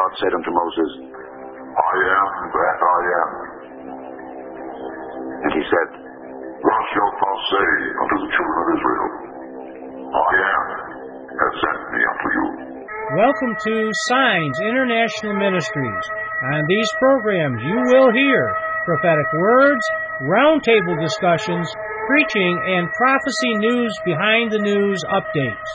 God said unto Moses, I am that I am. And he said, Thus shalt thou say unto the children of Israel, I am has sent me unto you. Welcome to Signs International Ministries. On these programs you will hear prophetic words, roundtable discussions, preaching, and prophecy news behind the news updates.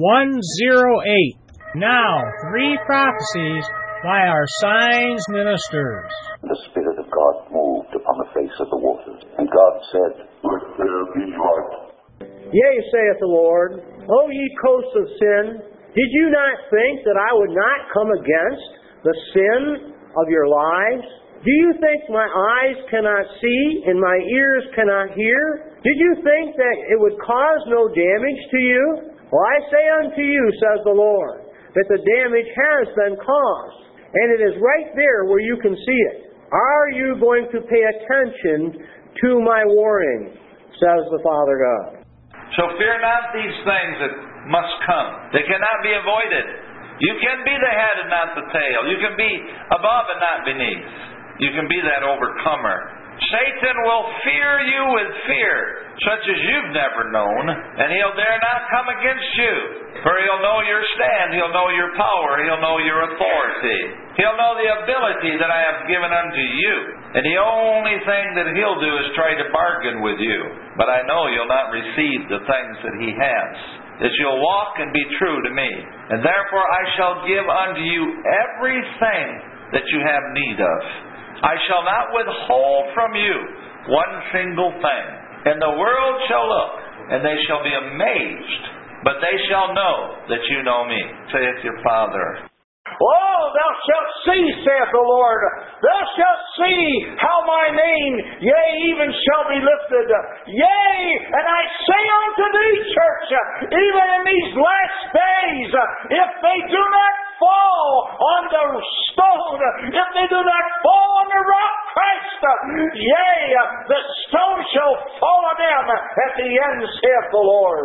108. Now, 3 prophecies by our Signs ministers. The Spirit of God moved upon the face of the waters, and God said, Let there be light. Yea, saith the Lord, O ye coasts of sin, did you not think that I would not come against the sin of your lives? Do you think my eyes cannot see and my ears cannot hear? Did you think that it would cause no damage to you? Well, I say unto you, says the Lord, that the damage has been caused, and it is right there where you can see it. Are you going to pay attention to my warning, says the Father God. So fear not these things that must come. They cannot be avoided. You can be the head and not the tail. You can be above and not beneath. You can be that overcomer. Satan will fear you with fear, such as you've never known, and he'll dare not come against you. For he'll know your stand, he'll know your power, he'll know your authority. He'll know the ability that I have given unto you. And the only thing that he'll do is try to bargain with you. But I know you'll not receive the things that he has. That you'll walk and be true to me. And therefore I shall give unto you everything that you have need of. I shall not withhold from you one single thing. And the world shall look, and they shall be amazed, but they shall know that you know me, saith your Father. Oh, thou shalt see, saith the Lord, thou shalt see how my name, yea, even shall be lifted. Yea, and I say unto thee, church, even in these last days, if they do not fall on the stone, if they do not fall on the rock Christ, yea, the stone shall fall on them at the end, saith the Lord.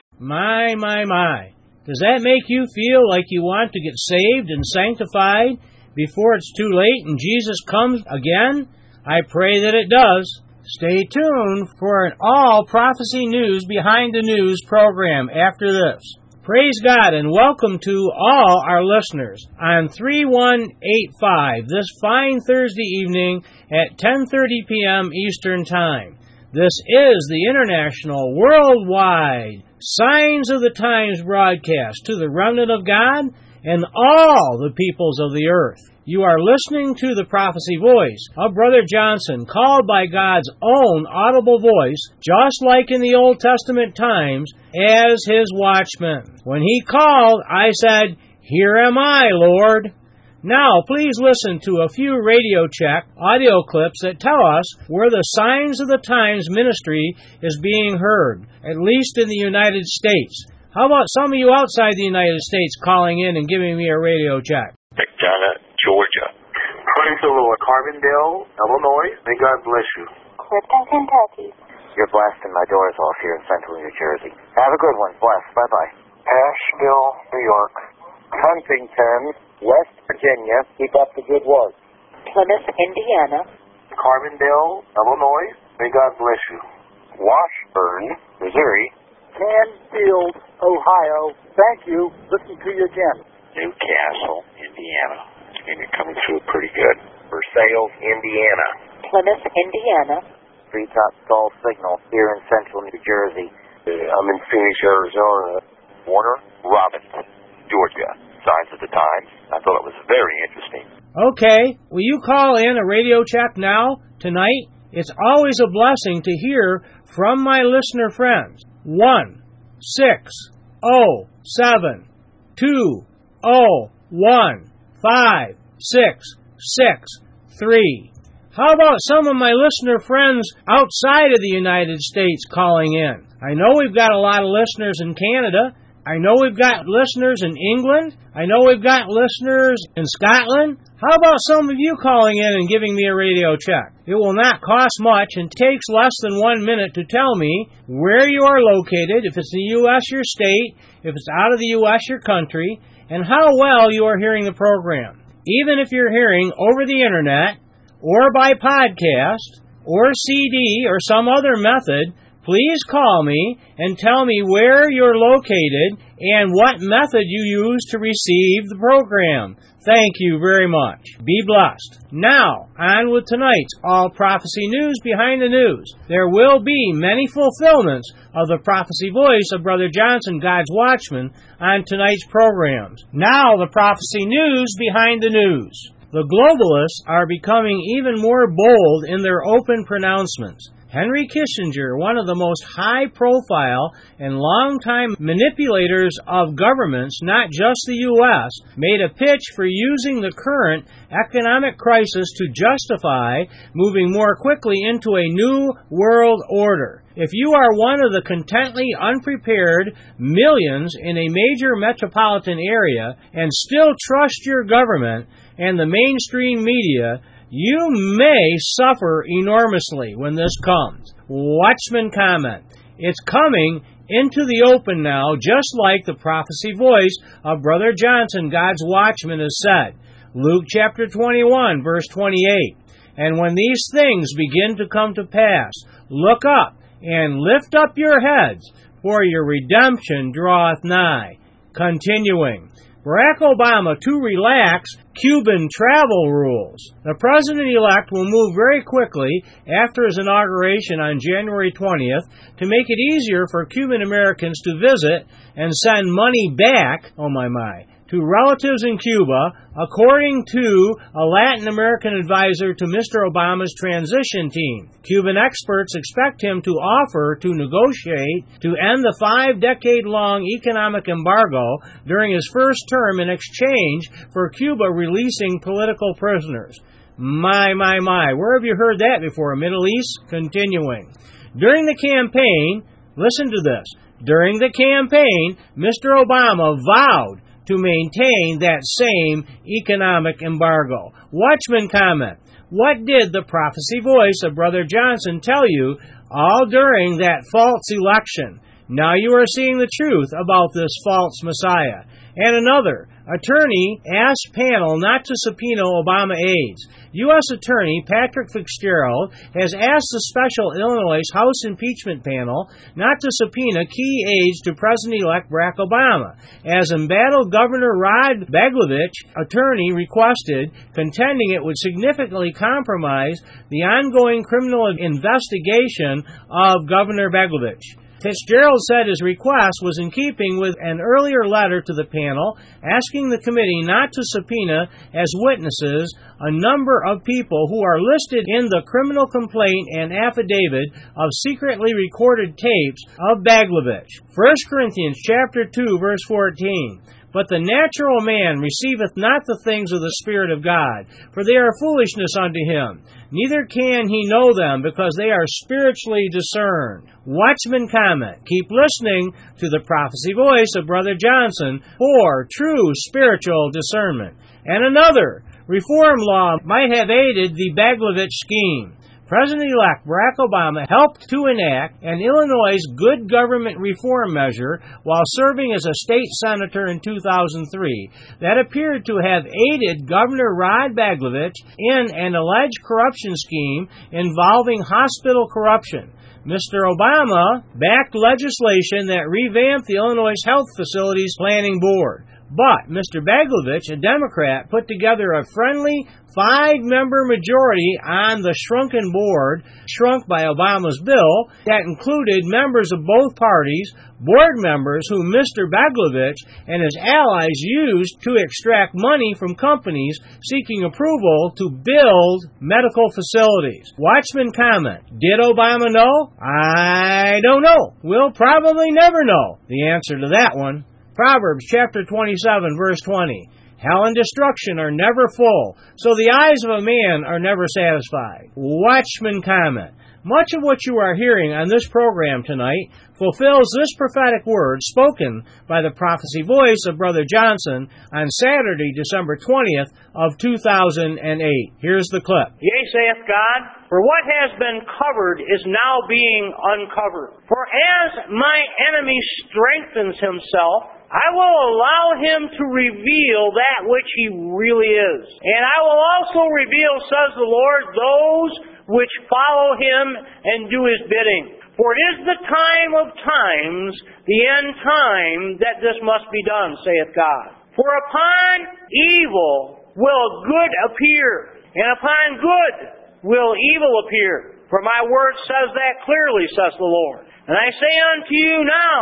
My. Does that make you feel like you want to get saved and sanctified before it's too late and Jesus comes again? I pray that it does. Stay tuned for an all prophecy news behind the news program after this. Praise God and welcome to all our listeners on 3185 this fine Thursday evening at 10:30 p.m. Eastern Time. This is the international, worldwide Signs of the Times broadcast to the remnant of God and all the peoples of the earth. You are listening to the prophecy voice of Brother Johnson, called by God's own audible voice, just like in the Old Testament times, as his watchman. When he called, I said, Here am I, Lord. Now, please listen to a few radio check audio clips that tell us where the Signs of the Times ministry is being heard, at least in the United States. How about some of you outside the United States calling in and giving me a radio check? McDonough, Georgia. Praise the Lord. Carbondale, Illinois. May God bless you. Clifton, Kentucky. You're blessed, and my door is off here in central New Jersey. Have a good one. Bless. Bye-bye. Asheville, New York. Huntington, West Virginia. Keep up the good work. Plymouth, Indiana. Carbondale, Illinois. May God bless you. Washburn, Missouri. Canfield, Ohio. Thank you. Listen to you again. Newcastle, Indiana. And you're coming through pretty good. Versailles, Indiana. Plymouth, Indiana. Treetop Skull Signal here in central New Jersey. I'm in Phoenix, Arizona. Warner Robinson, Georgia. Signs of the Times. I thought it was very interesting. Okay, will you call in a radio check now, tonight? It's always a blessing to hear from my listener friends. 1-607-201-5663. How about some of my listener friends outside of the United States calling in? I know we've got a lot of listeners in Canada. I know we've got listeners in England. I know we've got listeners in Scotland. How about some of you calling in and giving me a radio check? It will not cost much and takes less than 1 minute to tell me where you are located, if it's the U.S. your state, if it's out of the U.S. your country, and how well you are hearing the program. Even if you're hearing over the internet, or by podcast, or CD, or some other method, please call me and tell me where you're located and what method you use to receive the program. Thank you very much. Be blessed. Now, on with tonight's All Prophecy News Behind the News. There will be many fulfillments of the prophecy voice of Brother Johnson, God's Watchman, on tonight's programs. Now, the prophecy news behind the news. The globalists are becoming even more bold in their open pronouncements. Henry Kissinger, one of the most high-profile and long-time manipulators of governments, not just the U.S., made a pitch for using the current economic crisis to justify moving more quickly into a new world order. If you are one of the contently unprepared millions in a major metropolitan area and still trust your government and the mainstream media, you may suffer enormously when this comes. Watchman comment. It's coming into the open now, just like the prophecy voice of Brother Johnson, God's Watchman, has said. Luke chapter 21, verse 28. And when these things begin to come to pass, look up and lift up your heads, for your redemption draweth nigh. Continuing. Barack Obama to relax Cuban travel rules. The president-elect will move very quickly after his inauguration on January 20th to make it easier for Cuban Americans to visit and send money back, to relatives in Cuba, according to a Latin American advisor to Mr. Obama's transition team. Cuban experts expect him to offer to negotiate to end the 5-decade-long economic embargo during his first term in exchange for Cuba releasing political prisoners. My. Where have you heard that before, Middle East? Continuing. During the campaign, listen to this. During the campaign, Mr. Obama vowed to maintain that same economic embargo. Watchman comment. What did the prophecy voice of Brother Johnson tell you all during that false election? Now you are seeing the truth about this false Messiah. And another, attorney asked panel not to subpoena Obama aides. U.S. Attorney Patrick Fitzgerald has asked the special Illinois House impeachment panel not to subpoena key aides to President-elect Barack Obama, as embattled Governor Rod Blagojevich, attorney, requested, contending it would significantly compromise the ongoing criminal investigation of Governor Blagojevich. Fitzgerald said his request was in keeping with an earlier letter to the panel asking the committee not to subpoena as witnesses a number of people who are listed in the criminal complaint and affidavit of secretly recorded tapes of Blagojevich. 1 Corinthians chapter 2, verse 14. But the natural man receiveth not the things of the Spirit of God, for they are foolishness unto him. Neither can he know them, because they are spiritually discerned. Watchman comment. Keep listening to the prophecy voice of Brother Johnson for true spiritual discernment. And another, reform law might have aided the Blagojevich scheme. President-elect Barack Obama helped to enact an Illinois good government reform measure while serving as a state senator in 2003 that appeared to have aided Governor Rod Blagojevich in an alleged corruption scheme involving hospital corruption. Mr. Obama backed legislation that revamped the Illinois Health Facilities Planning Board. But Mr. Blagojevich, a Democrat, put together a friendly 5-member majority on the shrunken board, shrunk by Obama's bill, that included members of both parties, board members whom Mr. Blagojevich and his allies used to extract money from companies seeking approval to build medical facilities. Watchman comment. Did Obama know? I don't know. We'll probably never know the answer to that one. Proverbs chapter 27, verse 20. Hell and destruction are never full, so the eyes of a man are never satisfied. Watchman comment. Much of what you are hearing on this program tonight fulfills this prophetic word spoken by the prophecy voice of Brother Johnson on Saturday, December 20th of 2008. Here's the clip. Yea, saith God, for what has been covered is now being uncovered. For as my enemy strengthens himself I will allow him to reveal that which he really is. And I will also reveal, says the Lord, those which follow him and do his bidding. For it is the time of times, the end time, that this must be done, saith God. For upon evil will good appear, and upon good will evil appear. For my word says that clearly, says the Lord. And I say unto you now,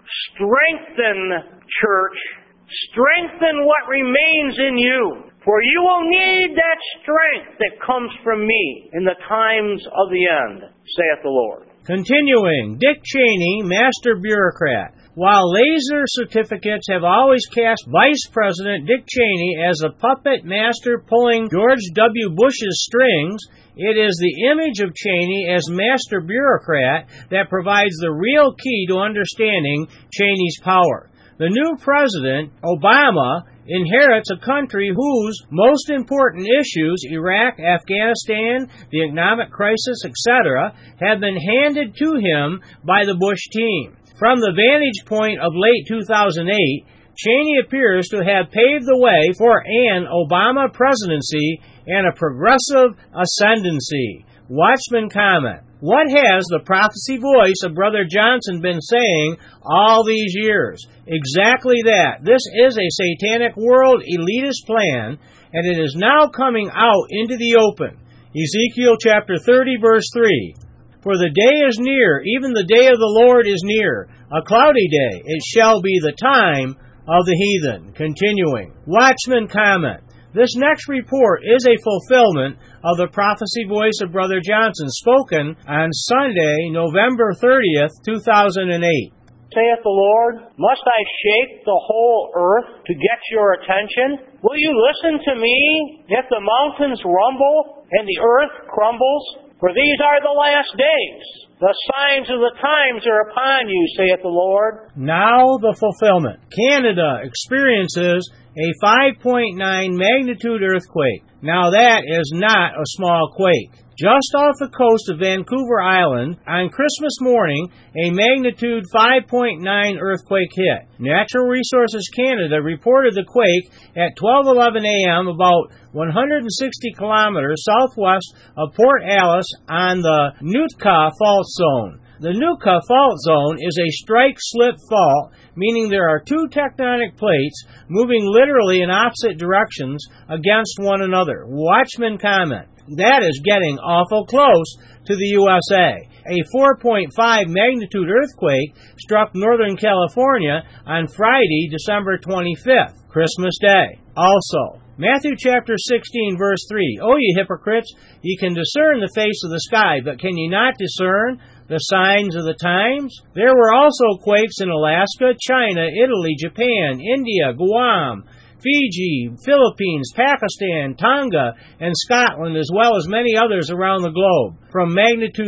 strengthen, church, strengthen what remains in you. For you will need that strength that comes from me in the times of the end, saith the Lord. Continuing, Dick Cheney, master bureaucrat. While laser certificates have always cast Vice President Dick Cheney as a puppet master pulling George W. Bush's strings, it is the image of Cheney as master bureaucrat that provides the real key to understanding Cheney's power. The new president, Obama, inherits a country whose most important issues, Iraq, Afghanistan, the economic crisis, etc., have been handed to him by the Bush team. From the vantage point of late 2008, Cheney appears to have paved the way for an Obama presidency and a progressive ascendancy. Watchman comment. What has the prophecy voice of Brother Johnson been saying all these years? Exactly that. This is a satanic world elitist plan, and it is now coming out into the open. Ezekiel chapter 30, verse 3. For the day is near, even the day of the Lord is near, a cloudy day. It shall be the time of the heathen. Continuing. Watchman comment. This next report is a fulfillment of the prophecy voice of Brother Johnson, spoken on Sunday, November 30th, 2008. Saith the Lord, must I shake the whole earth to get your attention? Will you listen to me if the mountains rumble and the earth crumbles? For these are the last days. The signs of the times are upon you, saith the Lord. Now the fulfillment. Canada experiences a 5.9 magnitude earthquake. Now that is not a small quake. Just off the coast of Vancouver Island, on Christmas morning, a magnitude 5.9 earthquake hit. Natural Resources Canada reported the quake at 12:11 a.m. about 160 kilometers southwest of Port Alice on the Nootka Fault Zone. The Nootka Fault Zone is a strike-slip fault, meaning there are two tectonic plates moving literally in opposite directions against one another. Watchman comment. That is getting awful close to the USA. A 4.5 magnitude earthquake struck Northern California on Friday, December 25th, Christmas Day. Also, Matthew chapter 16, verse 3. O ye hypocrites, ye can discern the face of the sky, but can ye not discern the signs of the times? There were also quakes in Alaska, China, Italy, Japan, India, Guam, Fiji, Philippines, Pakistan, Tonga, and Scotland, as well as many others around the globe, from magnitude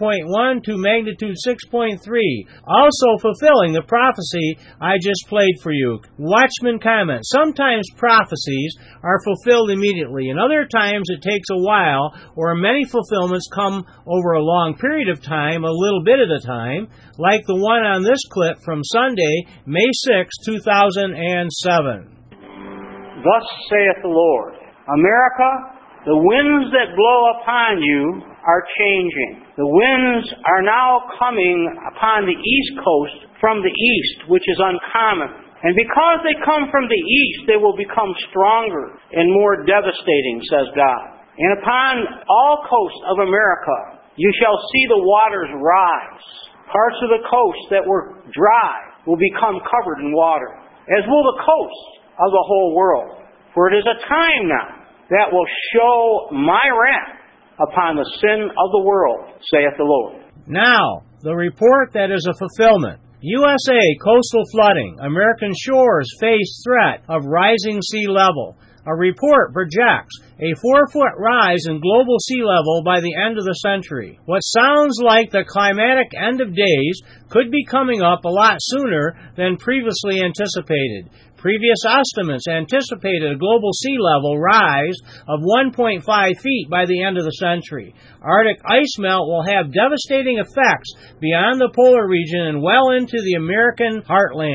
5.1 to magnitude 6.3, also fulfilling the prophecy I just played for you. Watchman comment. Sometimes prophecies are fulfilled immediately, and other times it takes a while, or many fulfillments come over a long period of time, a little bit at a time, like the one on this clip from Sunday, May 6, 2007. Thus saith the Lord, America, the winds that blow upon you are changing. The winds are now coming upon the east coast from the east, which is uncommon. And because they come from the east, they will become stronger and more devastating, says God. And upon all coasts of America, you shall see the waters rise. Parts of the coast that were dry will become covered in water, as will the coasts of the whole world. For it is a time now that will show my wrath upon the sin of the world, saith the Lord. Now, the report that is a fulfillment. USA coastal flooding. American shores face threat of rising sea level. A report projects a 4-foot rise in global sea level by the end of the century. What sounds like the climatic end of days could be coming up a lot sooner than previously anticipated. Previous estimates anticipated a global sea level rise of 1.5 feet by the end of the century. Arctic ice melt will have devastating effects beyond the polar region and well into the American heartland.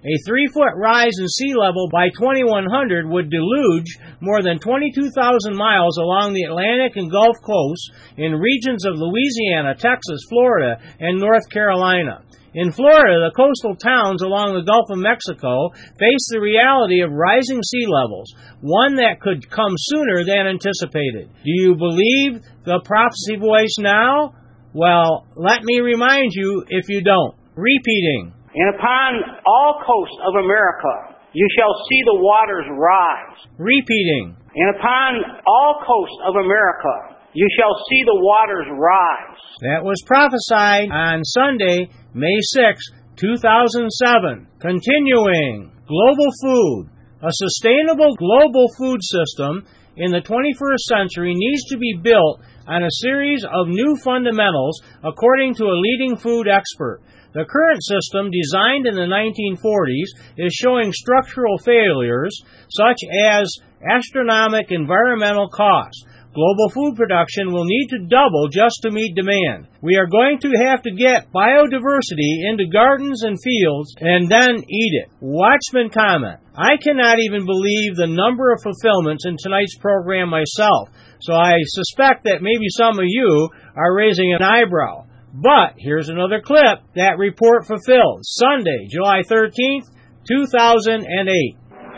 A 3-foot rise in sea level by 2100 would deluge more than 22,000 miles along the Atlantic and Gulf coasts in regions of Louisiana, Texas, Florida, and North Carolina. In Florida, the coastal towns along the Gulf of Mexico face the reality of rising sea levels, one that could come sooner than anticipated. Do you believe the prophecy voice now? Well, let me remind you if you don't. Repeating. And upon all coasts of America you shall see the waters rise. Repeating. And upon all coasts of America you shall see the waters rise. That was prophesied on Sunday, May 6, 2007. Continuing. Global food. A sustainable global food system in the 21st century needs to be built on a series of new fundamentals, according to a leading food expert. The current system, designed in the 1940s, is showing structural failures, such as astronomical environmental costs. Global food production will need to double just to meet demand. We are going to have to get biodiversity into gardens and fields and then eat it. Watchman comment. I cannot even believe the number of fulfillments in tonight's program myself, so I suspect that maybe some of you are raising an eyebrow. But here's another clip that report fulfilled. Sunday, July 13th, 2008.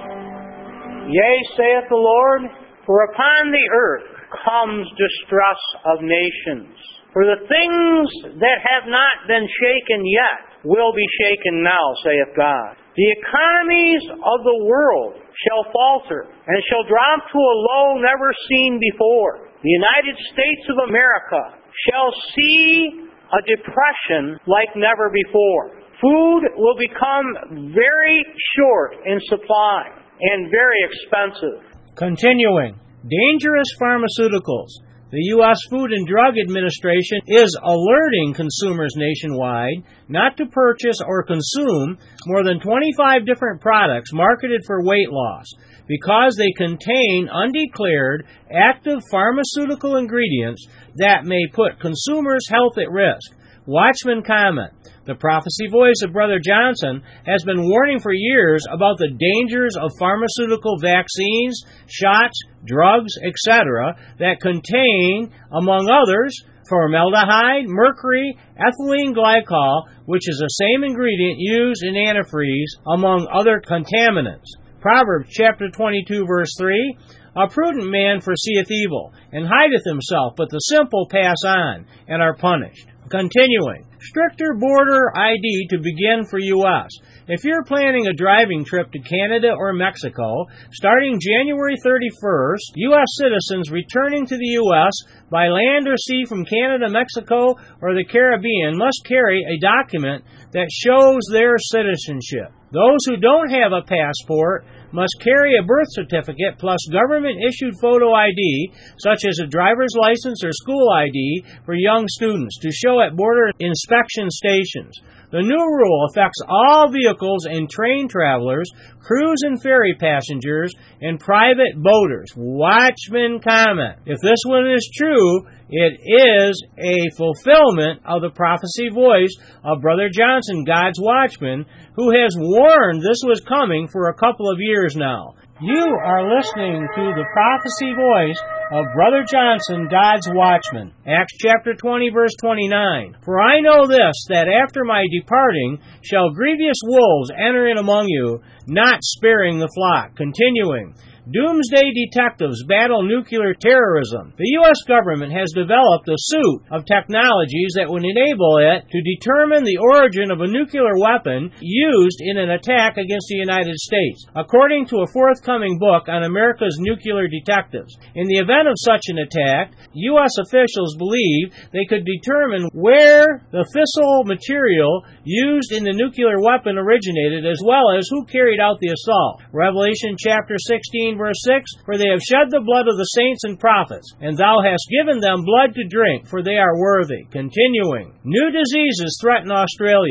Yea, saith the Lord, for upon the earth comes distress of nations. For the things that have not been shaken yet will be shaken now, saith God. The economies of the world shall falter, and shall drop to a low never seen before. The United States of America shall see a depression like never before. Food will become very short in supply and very expensive. Continuing. Dangerous pharmaceuticals. The U.S. Food and Drug Administration is alerting consumers nationwide not to purchase or consume more than 25 different products marketed for weight loss because they contain undeclared active pharmaceutical ingredients that may put consumers' health at risk. Watchman comment. The prophecy voice of Brother Johnson has been warning for years about the dangers of pharmaceutical vaccines, shots, drugs, etc. that contain, among others, formaldehyde, mercury, ethylene glycol, which is the same ingredient used in antifreeze, among other contaminants. Proverbs chapter 22, verse 3, A prudent man foreseeth evil, and hideth himself, but the simple pass on, and are punished. Continuing. Stricter border ID to begin for U.S. If you're planning a driving trip to Canada or Mexico, starting January 31st, U.S. citizens returning to the U.S. by land or sea from Canada, Mexico, or the Caribbean must carry a document that shows their citizenship. Those who don't have a passport must carry a birth certificate plus government-issued photo ID, such as a driver's license or school ID for young students, to show at border inspection stations. The new rule affects all vehicles and train travelers, cruise and ferry passengers, and private boaters. Watchman comment. If this one is true, it is a fulfillment of the prophecy voice of Brother Johnson, God's Watchman, who has warned this was coming for a couple of years now. You are listening to the prophecy voice of Brother Johnson, God's Watchman. Acts chapter 20, verse 29. For I know this, that after my departing shall grievous wolves enter in among you, not sparing the flock. Continuing. Doomsday detectives battle nuclear terrorism. The U.S. government has developed a suite of technologies that would enable it to determine the origin of a nuclear weapon used in an attack against the United States, according to a forthcoming book on America's nuclear detectives. In the event of such an attack, U.S. officials believe they could determine where the fissile material used in the nuclear weapon originated, as well as who carried out the assault. Revelation chapter 16, verse 6, For they have shed the blood of the saints and prophets, and thou hast given them blood to drink, for they are worthy. Continuing. New diseases threaten Australia.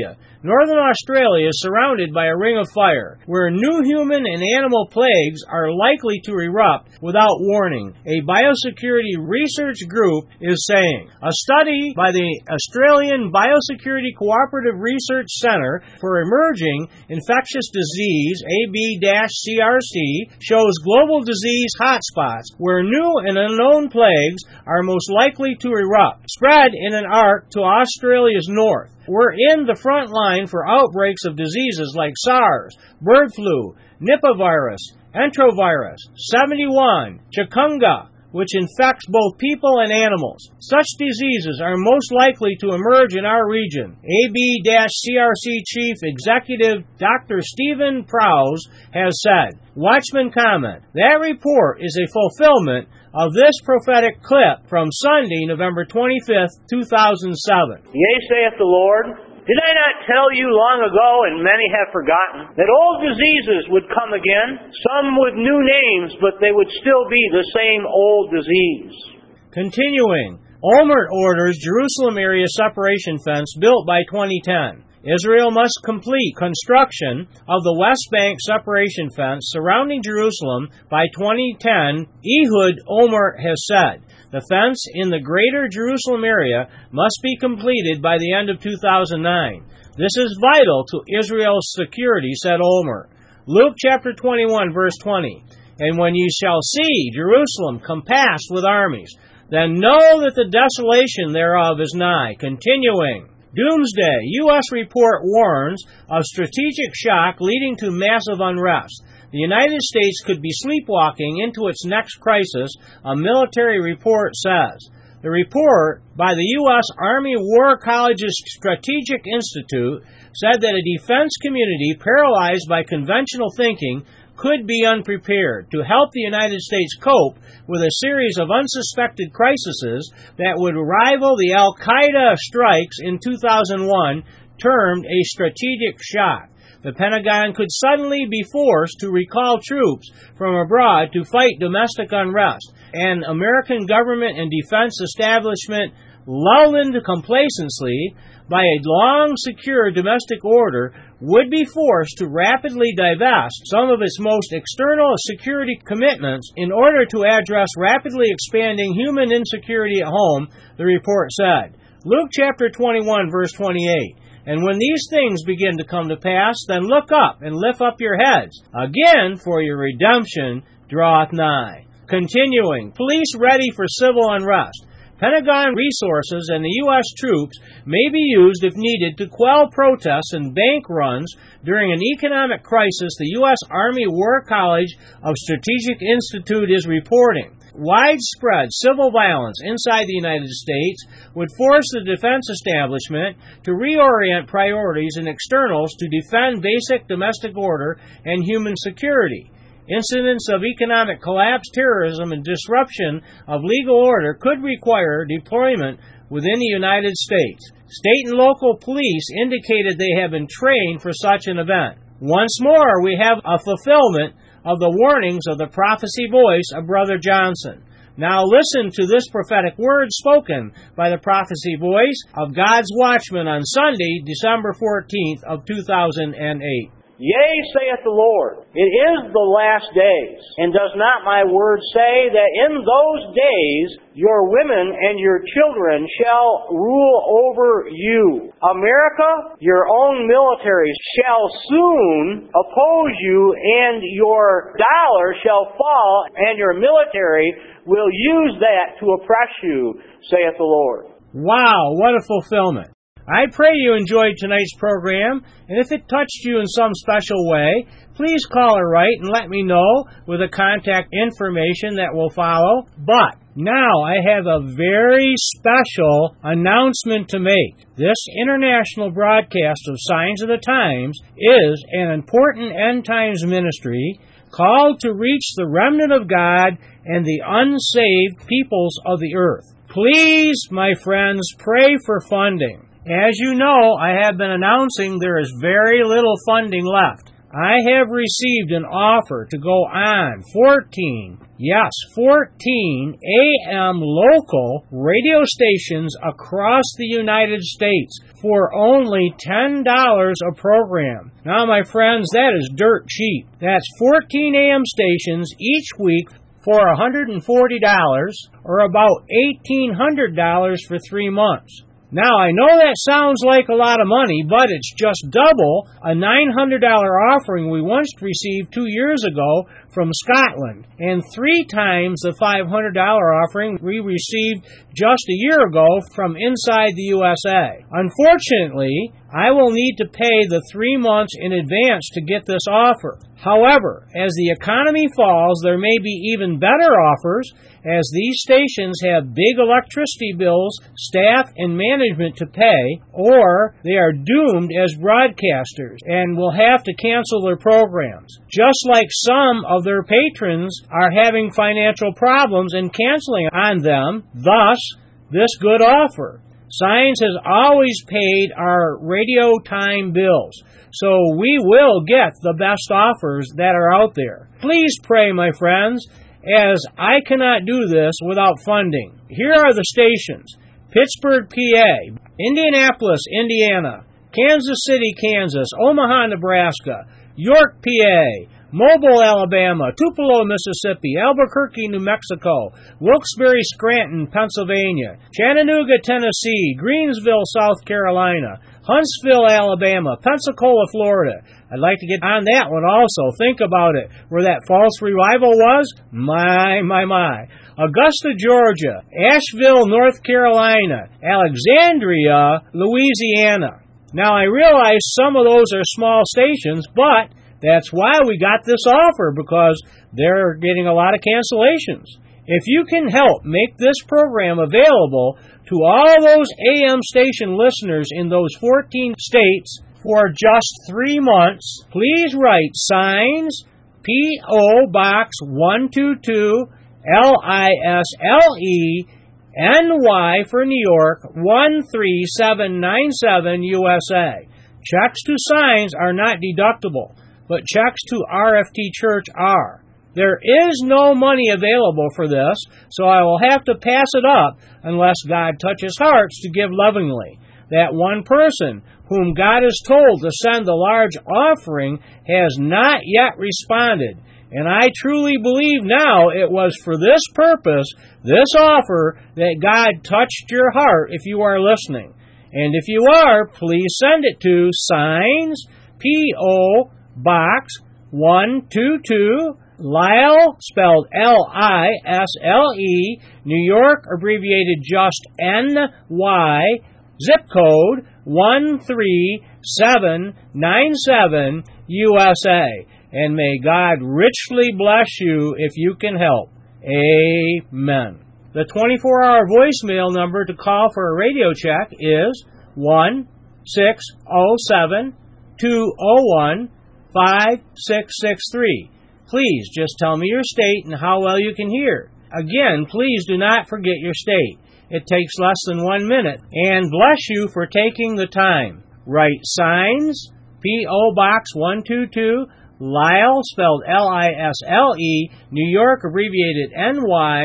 Northern Australia is surrounded by a ring of fire, where new human and animal plagues are likely to erupt without warning, a biosecurity research group is saying. A study by the Australian Biosecurity Cooperative Research Centre for Emerging Infectious Disease, AB-CRC, shows global disease hotspots where new and unknown plagues are most likely to erupt, spread in an arc to Australia's north. We're in the front line for outbreaks of diseases like SARS, bird flu, Nipah virus, enterovirus, 71, chikungunya, which infects both people and animals. Such diseases are most likely to emerge in our region. AB-CRC Chief Executive Dr. Stephen Prowse has said. Watchman comment, that report is a fulfillment of this prophetic clip from Sunday, November 25th, 2007. Yea, saith the Lord, did I not tell you long ago, and many have forgotten, that old diseases would come again, some with new names, but they would still be the same old disease? Continuing, Olmert orders Jerusalem area separation fence built by 2010. Israel must complete construction of the West Bank separation fence surrounding Jerusalem by 2010, Ehud Olmert has said. The fence in the greater Jerusalem area must be completed by the end of 2009. This is vital to Israel's security, said Olmert. Luke chapter 21, verse 20. And when ye shall see Jerusalem compassed with armies, then know that the desolation thereof is nigh. Continuing. Doomsday. U.S. report warns of strategic shock leading to massive unrest. The United States could be sleepwalking into its next crisis, a military report says. The report by the U.S. Army War College's Strategic Institute said that a defense community paralyzed by conventional thinking could be unprepared to help the United States cope with a series of unsuspected crises that would rival the Al-Qaeda strikes in 2001, termed a strategic shock. The Pentagon could suddenly be forced to recall troops from abroad to fight domestic unrest, and American government and defense establishment, lulled into complacency by a long secure domestic order, would be forced to rapidly divest some of its most external security commitments in order to address rapidly expanding human insecurity at home, the report said. Luke chapter 21, verse 28. And when these things begin to come to pass, then look up and lift up your heads. Again, for your redemption draweth nigh. Continuing, police ready for civil unrest. Pentagon resources and the U.S. troops may be used if needed to quell protests and bank runs during an economic crisis, the U.S. Army War College of Strategic Institute is reporting. Widespread civil violence inside the United States would force the defense establishment to reorient priorities and externals to defend basic domestic order and human security. Incidents of economic collapse, terrorism, and disruption of legal order could require deployment within the United States. State and local police indicated they have been trained for such an event. Once more, we have a fulfillment of the warnings of the prophecy voice of Brother Johnson. Now listen to this prophetic word spoken by the prophecy voice of God's Watchman on Sunday, December 14th of 2008. Yea, saith the Lord, it is the last days. And does not my word say that in those days your women and your children shall rule over you? America, your own military shall soon oppose you, and your dollar shall fall, and your military will use that to oppress you, saith the Lord. Wow, what a fulfillment. I pray you enjoyed tonight's program, and if it touched you in some special way, please call or write and let me know with the contact information that will follow. But now I have a very special announcement to make. This international broadcast of Signs of the Times is an important end times ministry called to reach the remnant of God and the unsaved peoples of the earth. Please, my friends, pray for funding. As you know, I have been announcing there is very little funding left. I have received an offer to go on 14 AM local radio stations across the United States for only $10 a program. Now, my friends, that is dirt cheap. That's 14 AM stations each week for $140, or about $1,800 for 3 months. Now, I know that sounds like a lot of money, but it's just double a $900 offering we once received 2 years ago from Scotland, and 3 times the $500 offering we received just a year ago from inside the USA. Unfortunately, I will need to pay the 3 months in advance to get this offer. However, as the economy falls, there may be even better offers, as these stations have big electricity bills, staff, and management to pay, or they are doomed as broadcasters and will have to cancel their programs. Just like some of their patrons are having financial problems and canceling on them, thus, this good offer. Science has always paid our radio time bills, so we will get the best offers that are out there. Please pray, my friends, as I cannot do this without funding. Here are the stations: Pittsburgh, PA, Indianapolis, Indiana, Kansas City, Kansas, Omaha, Nebraska, York, PA, Mobile, Alabama, Tupelo, Mississippi, Albuquerque, New Mexico, Wilkes-Barre, Scranton, Pennsylvania, Chattanooga, Tennessee, Greensville, South Carolina, Huntsville, Alabama, Pensacola, Florida. I'd like to get on that one also. Think about it. Where that false revival was? My. Augusta, Georgia, Asheville, North Carolina, Alexandria, Louisiana. Now, I realize some of those are small stations, but that's why we got this offer, because they're getting a lot of cancellations. If you can help make this program available to all those AM station listeners in those 14 states for just 3 months, please write signs, P.O. Box 122, LISLE, NY for New York, 13797 USA. Checks to signs are not deductible, but checks to RFT Church are. There is no money available for this, so I will have to pass it up unless God touches hearts to give lovingly. That one person whom God has told to send the large offering has not yet responded, and I truly believe now it was for this purpose, this offer, that God touched your heart if you are listening. And if you are, please send it to Signs, P.O. Box 122, Lisle, spelled Lisle, New York, abbreviated just NY, zip code 13797 USA. And may God richly bless you if you can help. Amen. The 24-hour voicemail number to call for a radio check is 1-607-201-5663. Please just tell me your state and how well you can hear. Again, please do not forget your state. It takes less than 1 minute. And bless you for taking the time. Write Signs, P.O. Box 122, Lisle, spelled Lisle, New York, abbreviated NY,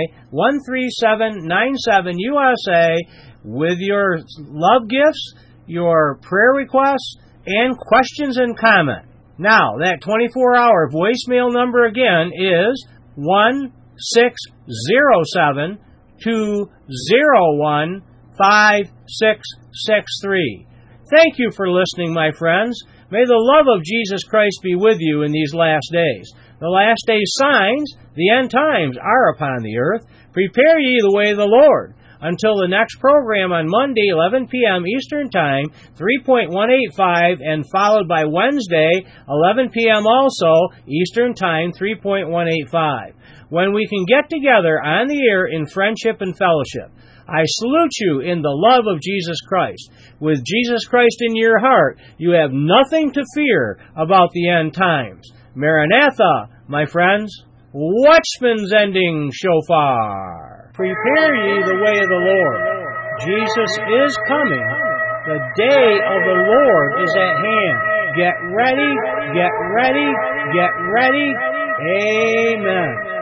13797 USA, with your love gifts, your prayer requests, and questions and comment. Now, that 24-hour voicemail number again is 1-607-201-5663. Thank you for listening, my friends. May the love of Jesus Christ be with you in these last days. The last days' signs, the end times, are upon the earth. Prepare ye the way of the Lord. Until the next program on Monday, 11 p.m. Eastern Time, 3.185, and followed by Wednesday, 11 p.m. also, Eastern Time, 3.185. When we can get together on the air in friendship and fellowship. I salute you in the love of Jesus Christ. With Jesus Christ in your heart, you have nothing to fear about the end times. Maranatha, my friends. Watchman's ending shofar. Prepare ye the way of the Lord. Jesus is coming. The day of the Lord is at hand. Get ready, get ready, get ready. Amen.